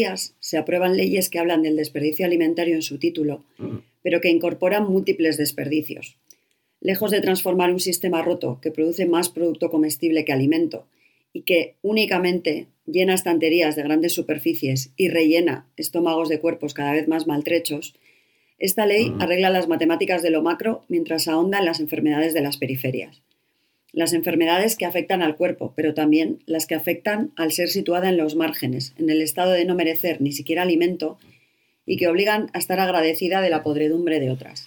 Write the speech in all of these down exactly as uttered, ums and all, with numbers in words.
días se aprueban leyes que hablan del desperdicio alimentario en su título, pero que incorporan múltiples desperdicios. Lejos de transformar un sistema roto que produce más producto comestible que alimento y que únicamente llena estanterías de grandes superficies y rellena estómagos de cuerpos cada vez más maltrechos, esta ley arregla las matemáticas de lo macro mientras ahonda en las enfermedades de las periferias. Las enfermedades que afectan al cuerpo, pero también las que afectan al ser situada en los márgenes, en el estado de no merecer ni siquiera alimento y que obligan a estar agradecida de la podredumbre de otras.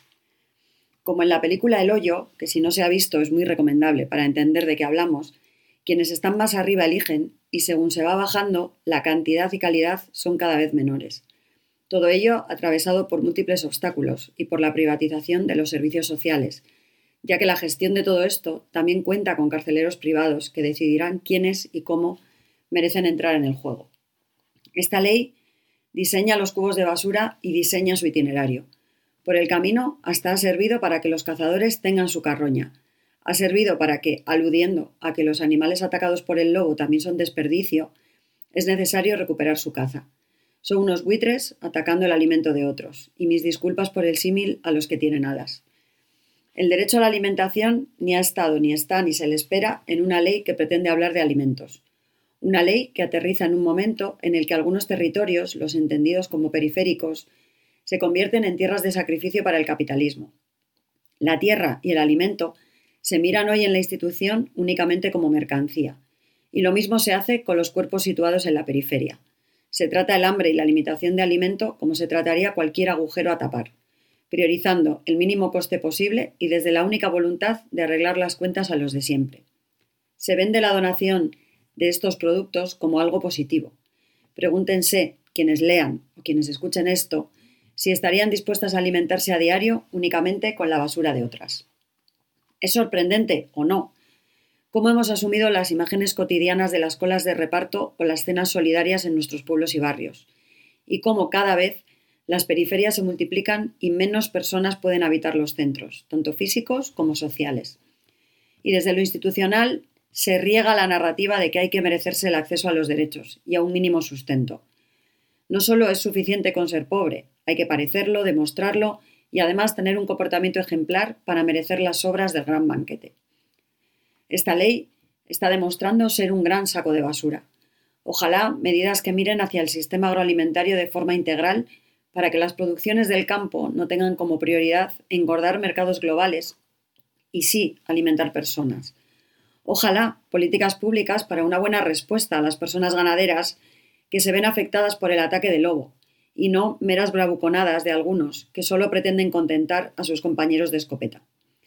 Como en la película El Hoyo, que si no se ha visto es muy recomendable para entender de qué hablamos, quienes están más arriba eligen y según se va bajando, la cantidad y calidad son cada vez menores. Todo ello atravesado por múltiples obstáculos y por la privatización de los servicios sociales, ya que la gestión de todo esto también cuenta con carceleros privados que decidirán quiénes y cómo merecen entrar en el juego. Esta ley diseña los cubos de basura y diseña su itinerario. Por el camino hasta ha servido para que los cazadores tengan su carroña. Ha servido para que, aludiendo a que los animales atacados por el lobo también son desperdicio, es necesario recuperar su caza. Son unos buitres atacando el alimento de otros, y mis disculpas por el símil a los que tienen alas. El derecho a la alimentación ni ha estado, ni está, ni se le espera en una ley que pretende hablar de alimentos. Una ley que aterriza en un momento en el que algunos territorios, los entendidos como periféricos, se convierten en tierras de sacrificio para el capitalismo. La tierra y el alimento se miran hoy en la institución únicamente como mercancía, y lo mismo se hace con los cuerpos situados en la periferia. Se trata el hambre y la limitación de alimento como se trataría cualquier agujero a tapar, priorizando el mínimo coste posible y desde la única voluntad de arreglar las cuentas a los de siempre. Se vende la donación de estos productos como algo positivo. Pregúntense, quienes lean o quienes escuchen esto, si estarían dispuestas a alimentarse a diario únicamente con la basura de otras. ¿Es sorprendente o no cómo hemos asumido las imágenes cotidianas de las colas de reparto o las cenas solidarias en nuestros pueblos y barrios? Y cómo cada vez las periferias se multiplican y menos personas pueden habitar los centros, tanto físicos como sociales. Y desde lo institucional se riega la narrativa de que hay que merecerse el acceso a los derechos y a un mínimo sustento. No solo es suficiente con ser pobre, hay que parecerlo, demostrarlo y además tener un comportamiento ejemplar para merecer las sobras del gran banquete. Esta ley está demostrando ser un gran saco de basura. Ojalá medidas que miren hacia el sistema agroalimentario de forma integral para que las producciones del campo no tengan como prioridad engordar mercados globales y sí alimentar personas. Ojalá políticas públicas para una buena respuesta a las personas ganaderas que se ven afectadas por el ataque del lobo y no meras bravuconadas de algunos que solo pretenden contentar a sus compañeros de escopeta.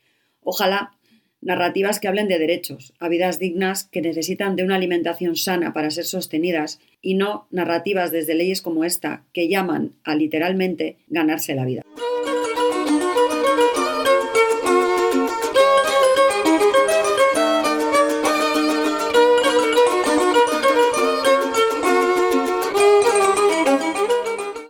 Ojalá narrativas que hablen de derechos, a vidas dignas que necesitan de una alimentación sana para ser sostenidas y no narrativas desde leyes como esta que llaman a literalmente ganarse la vida.